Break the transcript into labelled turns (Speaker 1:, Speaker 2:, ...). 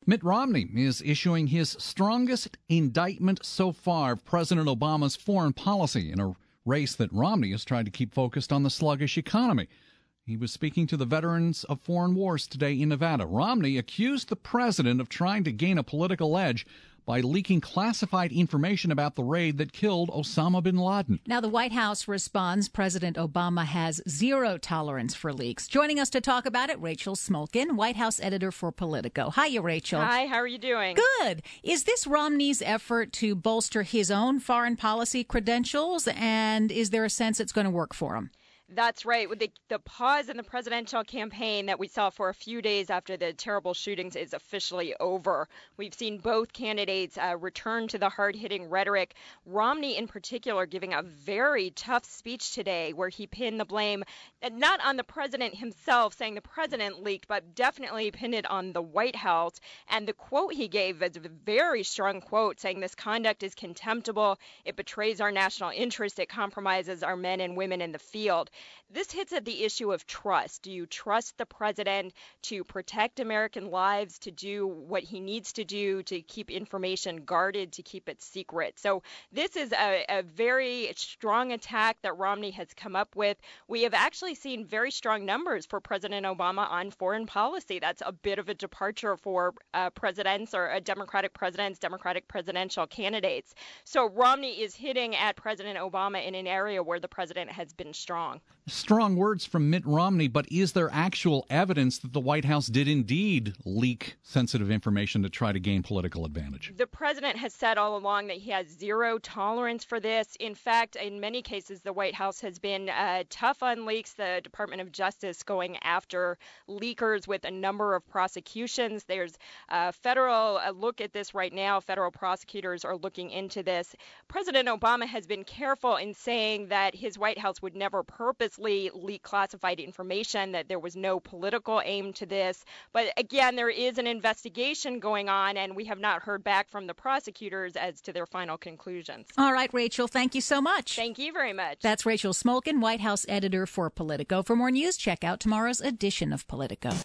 Speaker 1: Mitt Romney is issuing his strongest indictment so far of President Obama's foreign policy in a race that Romney has tried to keep focused on the sluggish economy. He was speaking to the veterans of foreign wars today in Nevada. Romney accused the president of trying to gain a political edge by leaking classified information about the raid that killed Osama bin Laden.
Speaker 2: Now, the White House responds President Obama has zero tolerance for leaks. Joining us to talk about it, Rachel Smolkin, White House editor for Politico. Hiya, Rachel.
Speaker 3: Hi, how are you doing?
Speaker 2: Good. Is this Romney's effort to bolster his own foreign policy credentials, and is there a sense it's going to work for him?
Speaker 3: That's right. With the pause in the presidential campaign that we saw for a few days after the terrible shootings is officially over. We've seen both candidates return to the hard-hitting rhetoric. Romney, in particular, giving a very tough speech today where he pinned the blame not on the president himself, saying the president leaked, but definitely pinned it on the White House. And the quote he gave is a very strong quote, saying this conduct is contemptible. It betrays our national interest. It compromises our men and women in the field. This hits at the issue of trust. Do you trust the president to protect American lives, to do what he needs to do, to keep information guarded, to keep it secret? So this is a very strong attack that Romney has come up with. We have actually seen very strong numbers for President Obama on foreign policy. That's a bit of a departure for presidents or Democratic presidents, Democratic presidential candidates. So Romney is hitting at President Obama in an area where the president has been strong.
Speaker 1: Strong words from Mitt Romney, but is there actual evidence that the White House did indeed leak sensitive information to try to gain political advantage?
Speaker 3: The president has said all along that he has zero tolerance for this. In fact, in many cases, the White House has been tough on leaks. The Department of Justice going after leakers with a number of prosecutions. There's a federal look at this right now. Federal prosecutors are looking into this. President Obama has been careful in saying that his White House would never purposely leak classified information, that there was no political aim to this. But again, there is an investigation going on, and we have not heard back from the prosecutors as to their final conclusions.
Speaker 2: All right, Rachel, thank you so much.
Speaker 3: Thank you very much.
Speaker 2: That's Rachel Smolkin, White House editor for Politico. For more news, check out tomorrow's edition of Politico.